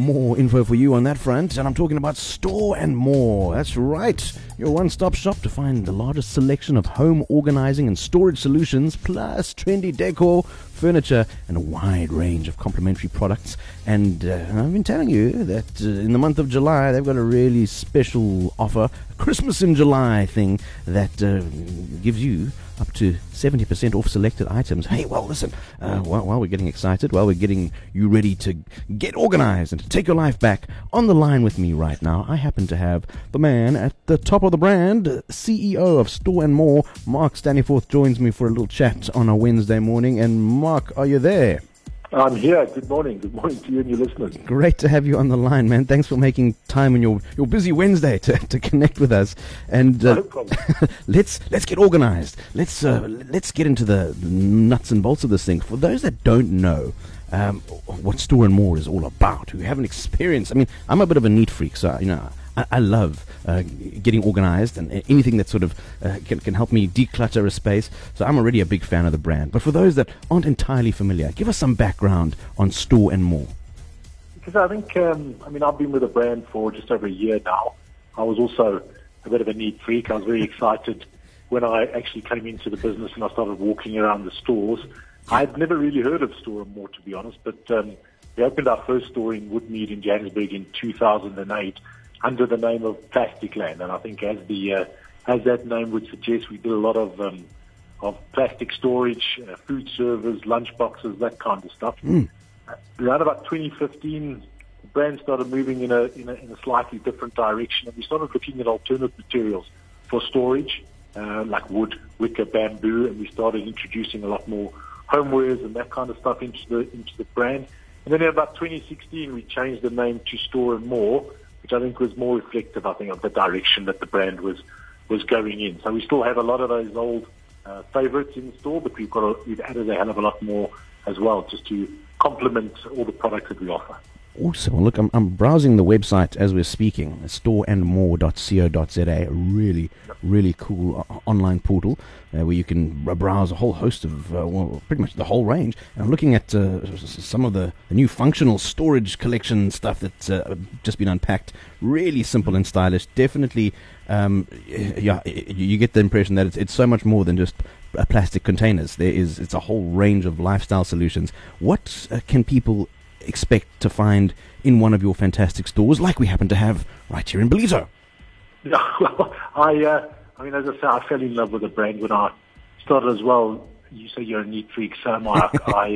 more info for you on that front, and I'm talking about Store and More. That's right, your one-stop shop to find the largest selection of home organizing and storage solutions, plus trendy decor, furniture, and a wide range of complementary products. And I've been telling you that in the month of July, they've got a really special offer, a Christmas in July thing that gives you up to 70% off selected items. Hey, well, listen, while we're getting excited, while we're getting you ready to get organized and to take your life back, on the line with me right now, I happen to have the man at the top of the brand, CEO of Store and More, Mark Staniforth, joins me for a little chat on a Wednesday morning. And Mark, are you there? I'm here. Good morning. Good morning to you and your listeners. Great to have you on the line, man. Thanks for making time on your busy Wednesday to connect with us. And No problem. let's get organized. Let's get into the nuts and bolts of this thing. For those that don't know what Store and More is all about, who haven't experienced, I mean, I'm a bit of a neat freak, so I love getting organized and anything that sort of can help me declutter a space. So I'm already a big fan of the brand. But for those that aren't entirely familiar, give us some background on Store and More. Because I think, I've been with the brand for just over a year now. I was also a bit of a neat freak. I was very excited when I actually came into the business and I started walking around the stores. I'd never really heard of Store and More, to be honest, but we opened our first store in Woodmead in Johannesburg in 2008. Under the name of Plasticland, and I think as that name would suggest, we did a lot of plastic storage, food servers, lunch boxes, that kind of stuff. Around about 2015, the brand started moving in a slightly different direction, and we started looking at alternate materials for storage, like wood, wicker, bamboo, and we started introducing a lot more homewares and that kind of stuff into the brand. And then in about 2016, we changed the name to Store and More, which I think was more reflective, of the direction that the brand was going in. So we still have a lot of those old favorites in the store, but we've added a hell of a lot more as well, just to complement all the products that we offer. Awesome. Well, look, I'm browsing the website as we're speaking, storeandmore.co.za, a really, really cool online portal where you can browse a whole host of, pretty much the whole range. And I'm looking at some of the new functional storage collection stuff that's just been unpacked. Really simple and stylish. Definitely, you get the impression that it's so much more than just plastic containers. It's a whole range of lifestyle solutions. What can people expect to find in one of your fantastic stores, like we happen to have right here in Belize? Yeah, well, as I say, I fell in love with the brand when I started as well. You say you're a neat freak, so am I.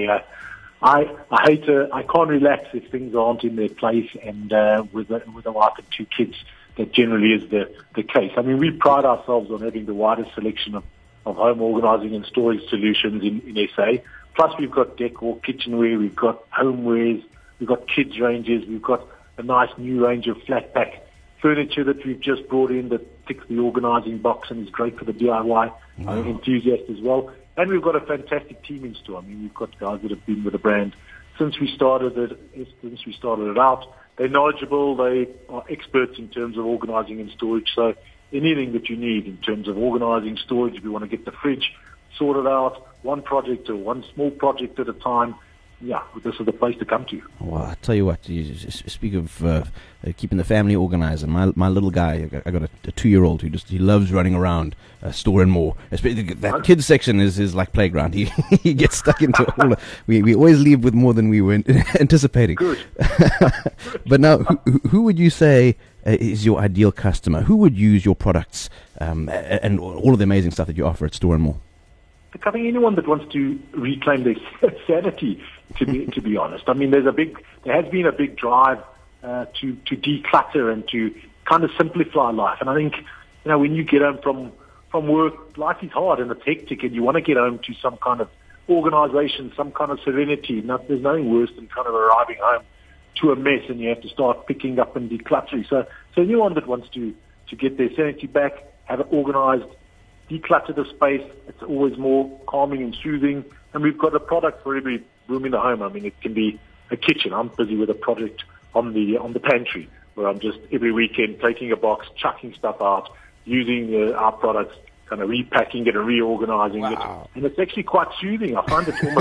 I can't relax if things aren't in their place, and with a wife and two kids, that generally is the case. I mean, we pride ourselves on having the widest selection of home organizing and storage solutions in SA. Plus, we've got decor, kitchenware, we've got homewares, we've got kids ranges, we've got a nice new range of flat pack furniture that we've just brought in that ticks the organizing box and is great for the DIY enthusiast as well. And we've got a fantastic team in store. I mean, we've got guys that have been with the brand since we started it out. They're knowledgeable, they are experts in terms of organizing and storage. So anything that you need in terms of organizing storage, if you want to get the fridge sorted out, one project or one small project at a time, yeah, this is the place to come to. Well, I tell you what, you speak of keeping the family organized, and my little guy, I got a 2-year-old he loves running around Store and More. Especially that kids section is like playground. He gets stuck into all. We always leave with more than we were anticipating. Good. But now, who would you say is your ideal customer? Who would use your products and all of the amazing stuff that you offer at Store and More? I think anyone that wants to reclaim their sanity, to be honest. I mean, there has been a big drive to declutter and to kind of simplify life. And I think, when you get home from work, life is hard and it's hectic, and you want to get home to some kind of organization, some kind of serenity. There's nothing worse than kind of arriving home to a mess and you have to start picking up and decluttering. So anyone that wants to get their sanity back, have it organized, declutter the space, it's always more calming and soothing. And we've got a product for every room in the home. I mean, it can be a kitchen. I'm busy with a project on the pantry where I'm just every weekend taking a box, chucking stuff out, using our products, kind of repacking it and reorganizing it. And it's actually quite soothing. I find it's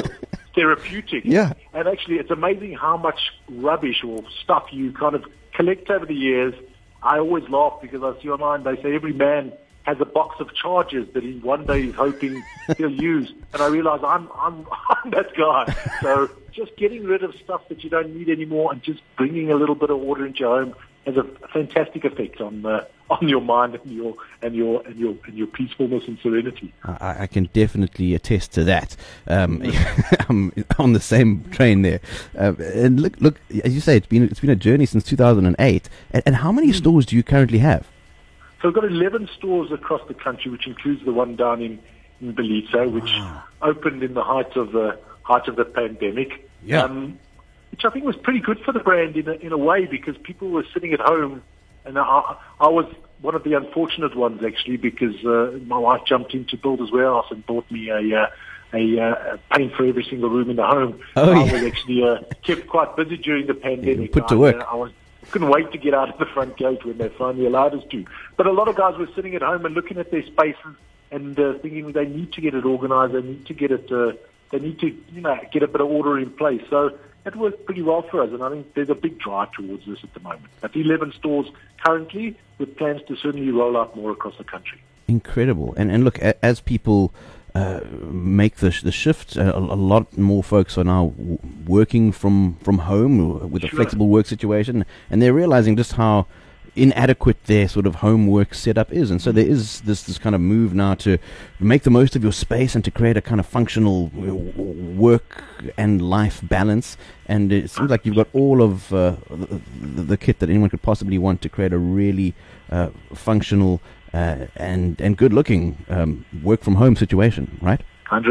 therapeutic. Yeah. And actually, it's amazing how much rubbish or stuff you kind of collect over the years. I always laugh because I see online, they say every man has a box of chargers that he one day is hoping he'll use. And I realize I'm that guy. So just getting rid of stuff that you don't need anymore and just bringing a little bit of order into your home has a fantastic effect on your mind and your peacefulness and serenity. I can definitely attest to that. I'm on the same train there. And look, as you say, it's been a journey since 2008. And how many stores do you currently have? So we've got 11 stores across the country, which includes the one down in Ballito, which opened in the height of the pandemic. Yeah. Which I think was pretty good for the brand in a way, because people were sitting at home, and I was one of the unfortunate ones actually, because my wife jumped into Builders Warehouse and bought me a paint for every single room in the home. Oh, I yeah. was actually kept quite busy during the pandemic. Put to work. Couldn't wait to get out of the front gate when they finally allowed us to. But a lot of guys were sitting at home and looking at their spaces and thinking they need to get it organized, they need to get it, they need to get a bit of order in place. So it worked pretty well for us, and I think there's a big drive towards this at the moment. At 11 stores currently, with plans to certainly roll out more across the country. Incredible. And look, as people make the shift, a lot more folks are now working from home with a flexible work situation, and they're realizing just how inadequate their sort of homework setup is. And so there is this kind of move now to make the most of your space and to create a kind of functional work and life balance. And it seems like you've got all of the kit that anyone could possibly want to create a really functional and good-looking work from home situation, right?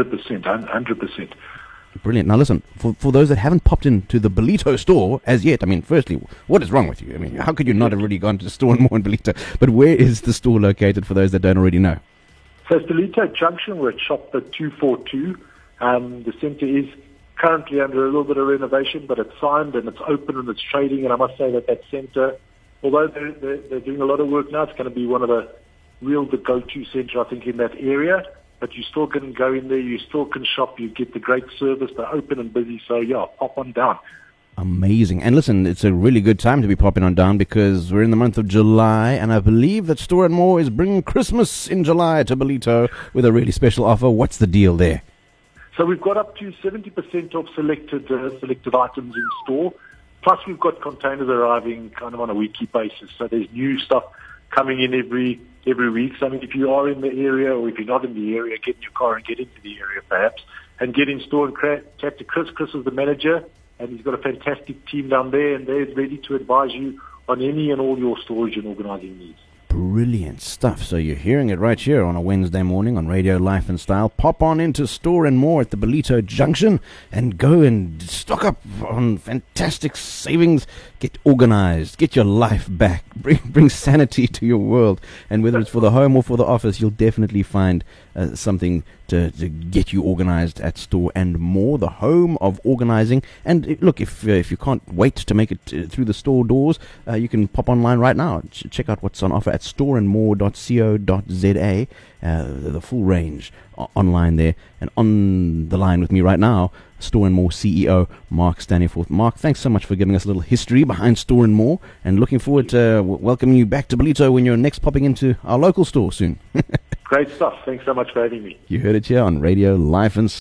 100%. Brilliant. Now listen, for those that haven't popped into the Ballito store as yet, I mean, firstly, what is wrong with you? I mean, how could you not have already gone to the store and more in Ballito? But where is the store located for those that don't already know? So it's Ballito Junction. We're at Shop 242. The centre is currently under a little bit of renovation, but it's signed and it's open and it's trading. And I must say that centre, although they're doing a lot of work now, it's going to be one of the go-to centre, I think, in that area. But you still can go in there, you still can shop, you get the great service, they're open and busy, so yeah, pop on down. Amazing. And listen, it's a really good time to be popping on down because we're in the month of July, and I believe that Store & More is bringing Christmas in July to Ballito with a really special offer. What's the deal there? So we've got up to 70% off selected items in store, plus we've got containers arriving kind of on a weekly basis, so there's new stuff coming in every week. So I mean, if you are in the area or if you're not in the area, get in your car and get into the area perhaps, and get in store and chat to Chris. Chris is the manager, and he's got a fantastic team down there, and they're ready to advise you on any and all your storage and organizing needs. Brilliant stuff. So you're hearing it right here on a Wednesday morning on Radio Life and Style. Pop on into Store & More at the Ballito Junction and go and stock up on fantastic savings. Get organized. Get your life back. Bring sanity to your world. And whether it's for the home or for the office, you'll definitely find something to get you organized at Store & More, the home of organizing. And look, if you can't wait to make it through the store doors, you can pop online right now. Check out what's on offer at storeandmore.co.za. The full range online there. And on the line with me right now, Store & More CEO Mark Staniforth. Mark, thanks so much for giving us a little history behind Store & More, and looking forward to welcoming you back to Ballito when you're next popping into our local store soon. Great stuff. Thanks so much for having me. You heard it here on Radio Life and